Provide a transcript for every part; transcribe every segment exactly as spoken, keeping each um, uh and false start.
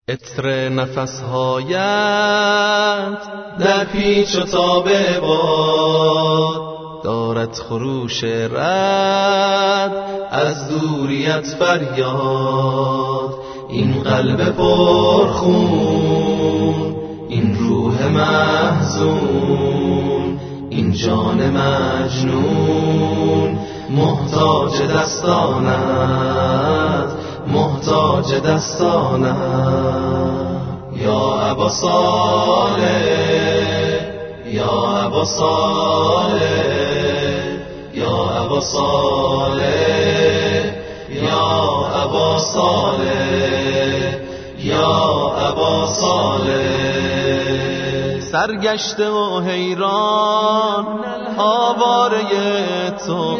عطر نفسهایت در پیچ و تاب باد دارد خروش رد از دوریت فریاد. این قلب پرخون، این روح محزون، این جان مجنون محتاج دستانت، محتاج دستانت. یا ابا صالح، یا ابا صالح، یا ابا صالح، یا ابا صالح، یا ابا صالح. سرگشته و حیران آواره تو،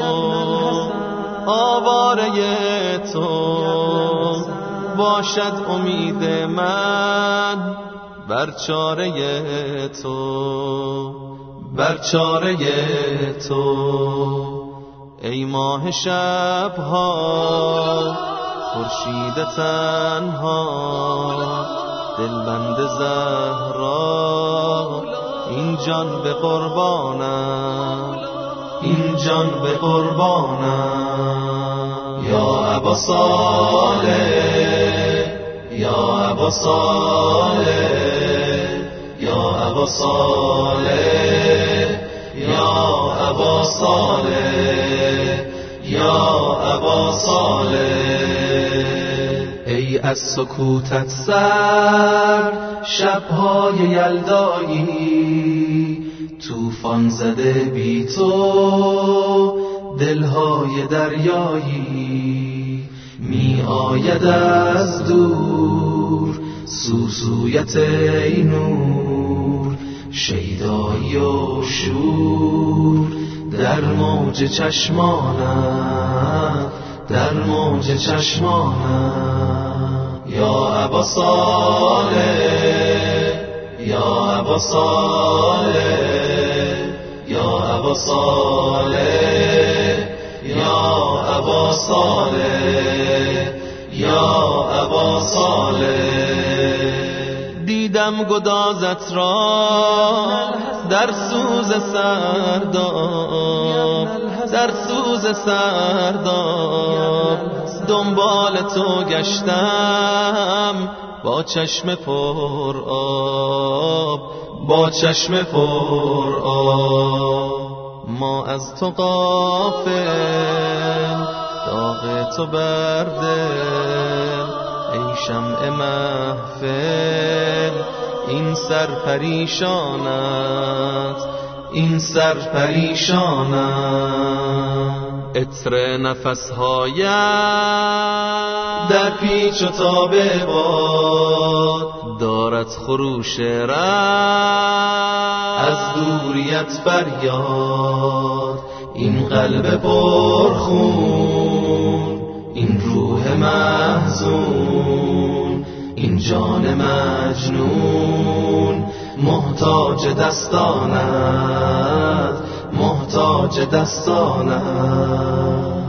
آواره تو باشد امید من بر چاره تو، بر چاره تو. ای ماه شبها خورشید تنها دلبند زهرا این جان به قربانم، این جان به قربانم. یا ابا صالح، یا ابا صالح، یا ابا صالح، یا ابا صالح، یا ابا صالح. ای از سکوتت سر شبهای یلدایی، طوفان زده بی تو دلهای دریایی. می آید از دور سوسویت ای نور، شیدایی و شور در موج چشمانت، در موج چشمانت. یا ابا صالح، یا ابا صالح، یا ابا صالح، یا ابا صالح، یا ابا صالح. دیدم گدازت را در سوز سرداب، در سوز سرداب دنبال تو گشتم با چشم پر آب، با چشم پر آب. ما از تو غافل داغ تو برده، ای شمع محفل این سر پریشانت، این سر پریشانت. عطر نفسهایت در پیچ و تاب باد دارد خروش رد از دوریت فریاد. این قلب پرخون، این روح محزون، این جان مجنون محتاج دستانت، محتاج دستانت.